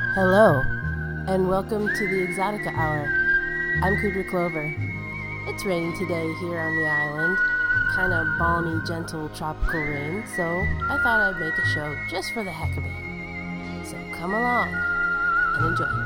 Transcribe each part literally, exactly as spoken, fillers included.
Hello, and welcome to the Exotica Hour. I'm Kudra Clover. It's raining today here on the island, kind of balmy, gentle, tropical rain, so I thought I'd make a show just for the heck of it. So come along and enjoy.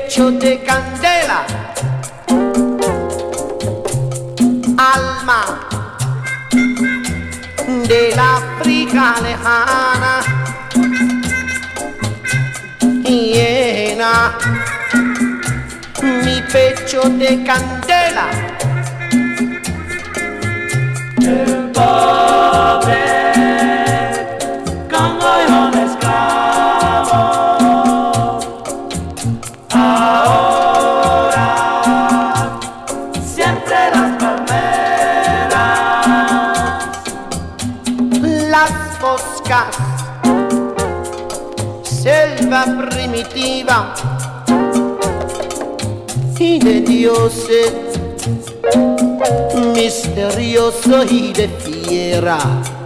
pecho de candela, alma de la África lejana, llena mi pecho de candela. El pobre Congo y un esclavo, ahora siempre las palmeras, las moscas, selva primitiva y de dioses misterioso y de fiera.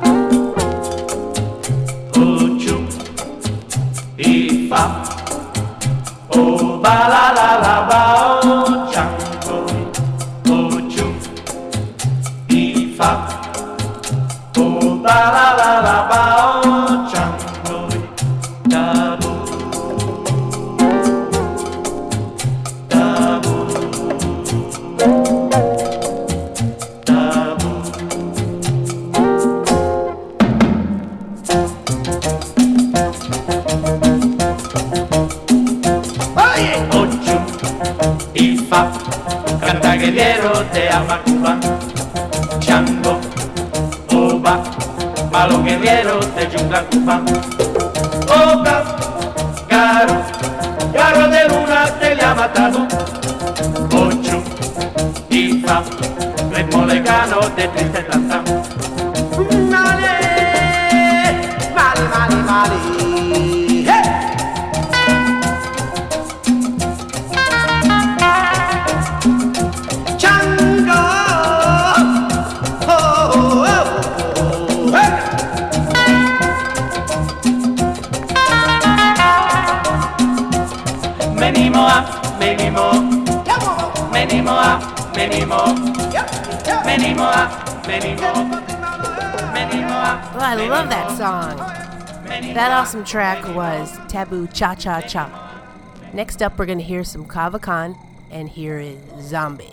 Uchu y fa, oh ba la la la ba, oh chango. Uchu y fa, oh ba la la la ba, oh chango. Tabu, tabu. Canta guerrero de Amacuba, Chango, Oba, malo guerrero de Jungla Cuba, Oba, Garo, Garo de luna te le ha matado, Ocho, Ifa, ritmo legano de triste danza. Male, male, male, male. Many more, many more, many more, many more, many more, many more, many more. Oh, I love that song. That awesome track was Taboo Cha Cha Cha. Next up, we're going to hear some Kava Khan, and here is Zombie.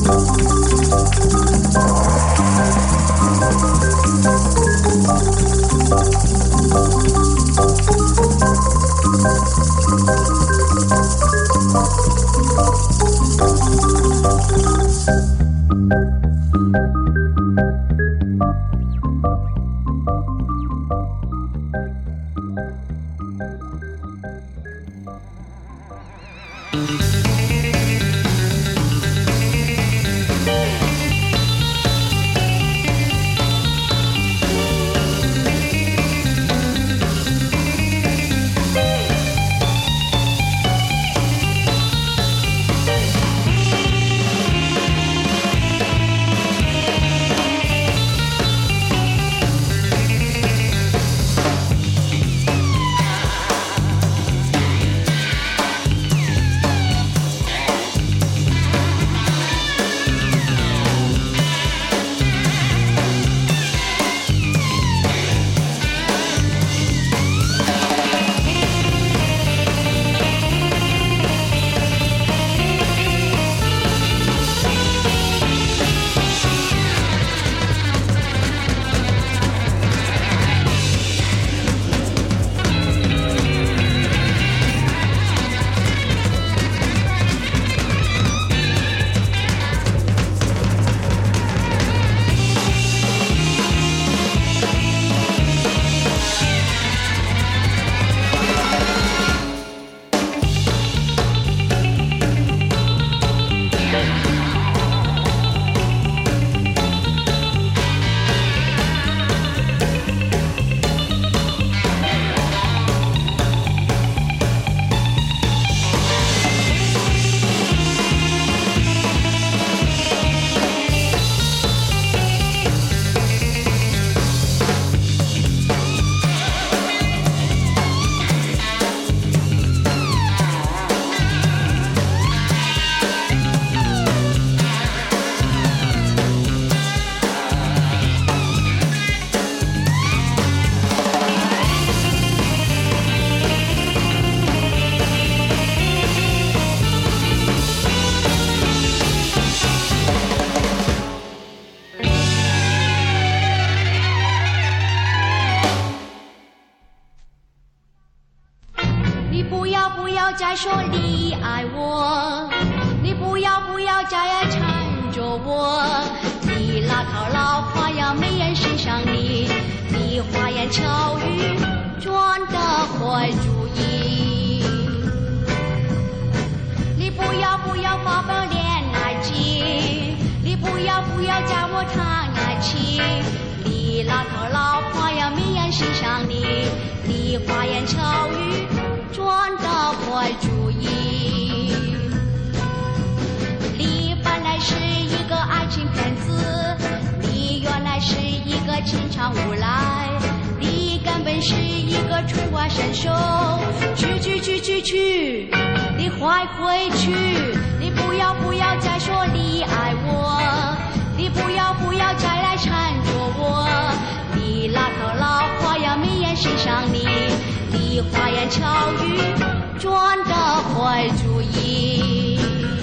再说你爱我，你不要不要再来缠着我。你那套老花样没人欣赏你，你花言巧语赚得坏主意。你不要不要发表恋爱经，你不要不要教我谈爱情。你那套老花样没人欣赏你，你花言巧语赚得坏主意。你本来是一个爱情骗子，你原来是一个情场无赖，你根本是一个春花神手。去去去去去，你快回去！你不要不要再说你爱我，你不要不要再来缠着我。你那套老花样没人欣赏你，你花言巧语赚得坏主意。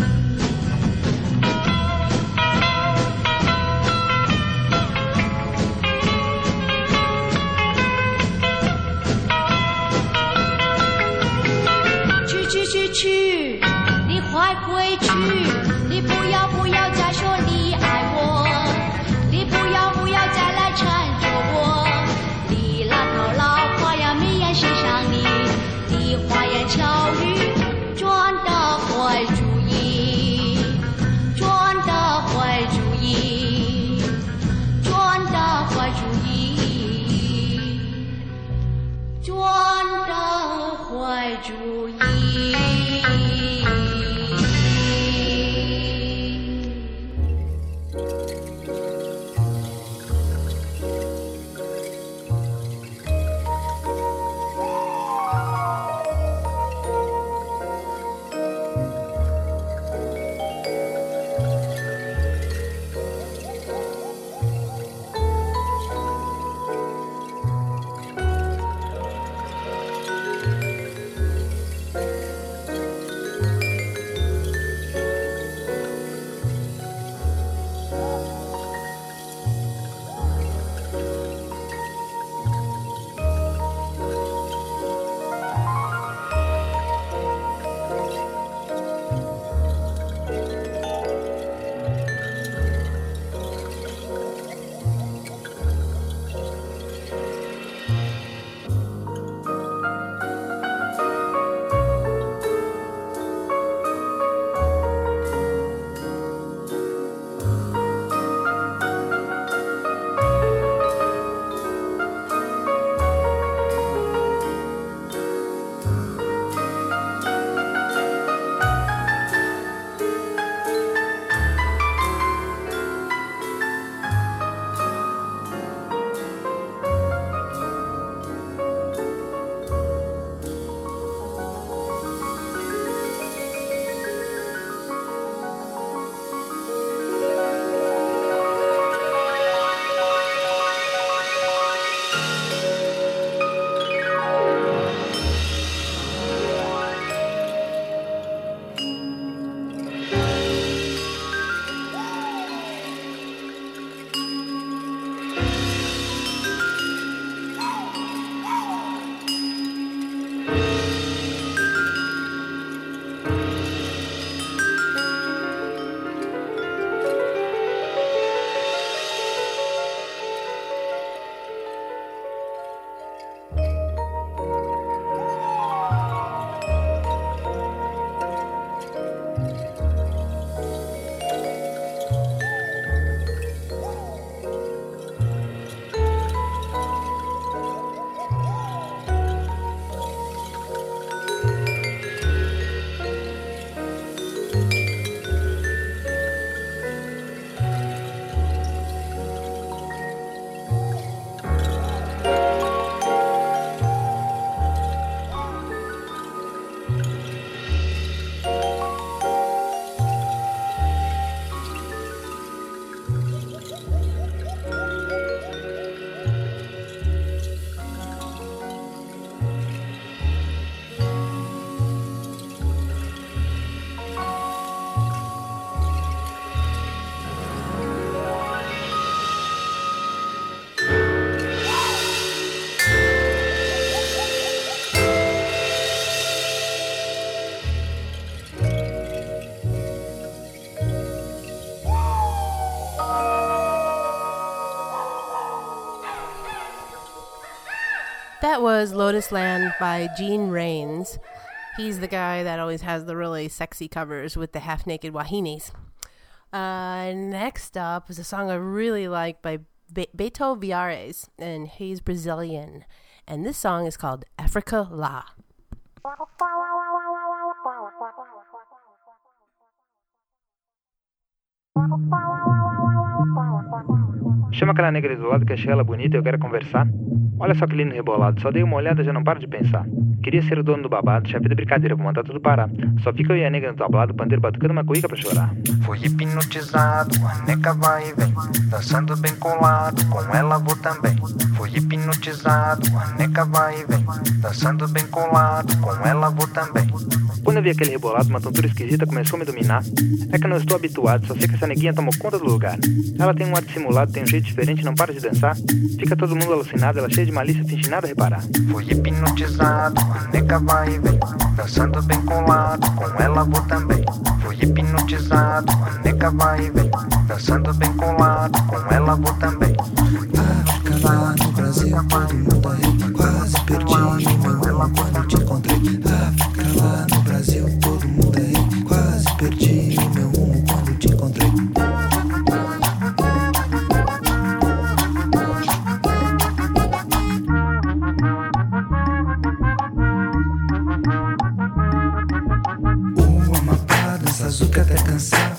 去去去去，你快回去！你不要不要再说你爱我，你不要不要再来缠着我。你那套老花样没人欣赏你，你花言巧语赚得坏主意，赚得坏主意，赚得坏主意，赚得坏主意。 That was Lotus Land by Gene Rains. He's the guy that always has the really sexy covers with the half-naked wahinis. Uh, next up is a song I really like by Be- Beto Viares, and he's Brazilian. And this song is called Africa Lá. Chama aquela negra do lado que achei ela bonita e eu quero conversar. Olha só que lindo rebolado, só dei uma olhada e já não paro de pensar. Queria ser o dono do babado, chefe de brincadeira, vou mandar tudo parar. Só fica eu e a negra no tablado, pandeiro batucando uma cuíca pra chorar. Fui hipnotizado, a neca vai e vem, dançando bem colado, com ela vou também. Fui hipnotizado, a neca vai e vem, dançando bem colado, com ela vou também. Quando eu vi aquele rebolado, uma tontura esquisita começou a me dominar. É que eu não estou habituado, só sei que essa neguinha tomou conta do lugar. Ela tem um ar dissimulado, tem um jeito diferente, não para de dançar. Fica todo mundo alucinado, ela cheia de malícia, finge nada reparar. Fui hipnotizado, a neca vai e vem, dançando bem colado, com ela vou também. Fui hipnotizado, a neca vai e vem, dançando bem colado, com ela vou também. África, lá no Brasil, todo mundo aí, quase perdi meu rumo quando te encontrei. África, lá no Brasil, todo mundo aí, quase perdi meu rumo quando te encontrei. O Amapá dança azul que até cansar.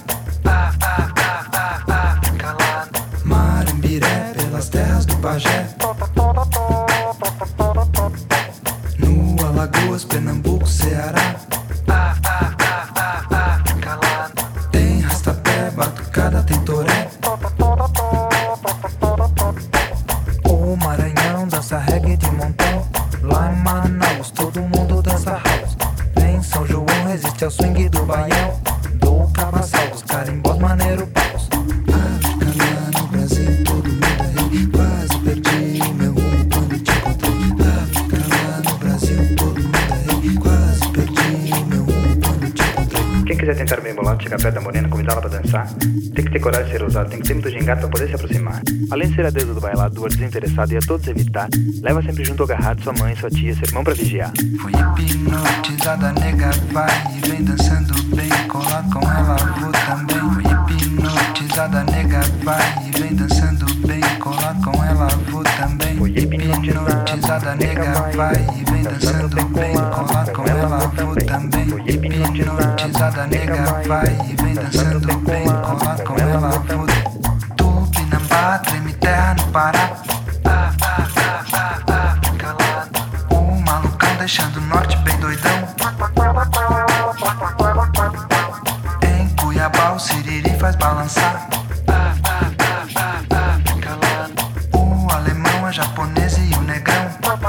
África, lá Marimbiré, pelas terras do Pajé. No Alagoas, Pernambuco, Ceará. África, lá tem rastapé, batucada, tem toré. O Maranhão dança reggae de montão. Lá em Manaus, todo mundo dança house. Nem São João resiste ao swing do baião. Do cabaçal, dos carimbós, maneiro paus. África, lá no Brasil, todo mundo aí, quase perdi meu rumo quando te encontrei. África, lá no Brasil, todo mundo aí, quase perdi meu rumo quando te encontrei. Quem quiser tentar bem bolado, chegar perto da morena, convidá-la pra dançar, tem que ter coragem de ser ousado, tem que ter muito gingado pra poder se aproximar. Além de ser a deusa do bailado, do ar desinteressado e a todos evitar, leva sempre junto ao garrado sua mãe, sua tia, seu irmão pra vigiar. Fui hipnotizada, nega vai e vem dançando bem, colar com ela vou também. Fui hipnotizada, nega vai e vem dançando bem, colar com ela vou também. Fui hipnotizada, nega vai e vem dançando bem, colar com ela vou também. Fui hipnotizada, nega vai e vem dançando bem, colar com ela vou. Tupinambá, treme terra no Pará. África, lá o malucão deixando o norte bem doidão. Em Cuiabá o siriri faz balançar. África, lá o alemão, a japonesa e o negrão.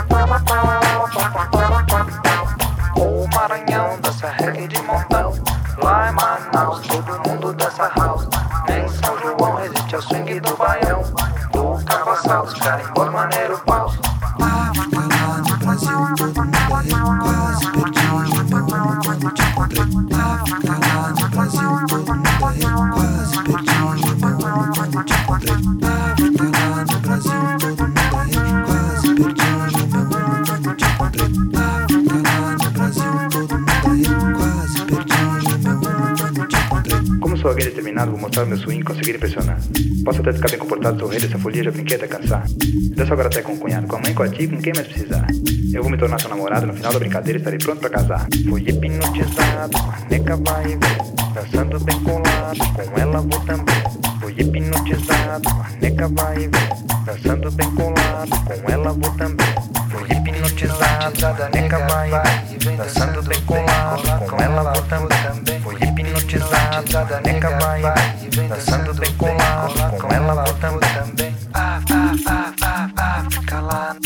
O Maranhão dança reggae de montão. Lá em Manaus todo mundo dança house. Nem São João resiste ao swing do baião. Do cabaçal, dos carimbós, maneiro paus. África, lá no Brasil, todo mundo aí, quase perdi meu rumo quando te encontrei. África, lá no Brasil, todo mundo aí, quase perdi meu rumo quando te encontrei. África, lá no Brasil, todo mundo aí, quase perdi meu rumo quando te encontrei. África, lá no Brasil, todo mundo aí, quase perdi meu rumo quando te encontrei. Como sou alguém determinado, vou mostrar meu swing e conseguir impressionar. Posso até ficar bem comportado, sou o rei dessa folia, já brinquei até cansar. Danço agora até com o cunhado, com a mãe, com a tia, com quem mais precisar. Eu vou me tornar seu namorado, no final da brincadeira estarei pronto pra casar. Fui hipnotizado, a neca vai e vem, dançando bem colado, com ela vou também. Fui hipnotizado, a neca vai e vem, dançando bem colado, com ela vou também. Fui hipnotizado, a neca vai e vem, dançando bem colado, com ela vou também. Fui hipnotizado, a neca vai e vem, dançando bem colado, com ela vou também. África, lá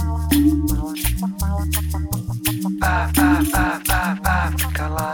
África, lá.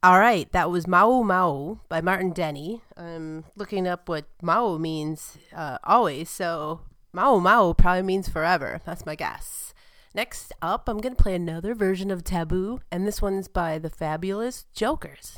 All right, that was Mau Mau by Martin Denny. I'm looking up what Mau means uh, always, so Mau Mau probably means forever. That's my guess. Next up, I'm going to play another version of Taboo, and this one's by the Fabulous Jokers.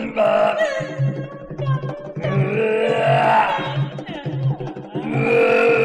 Yeah.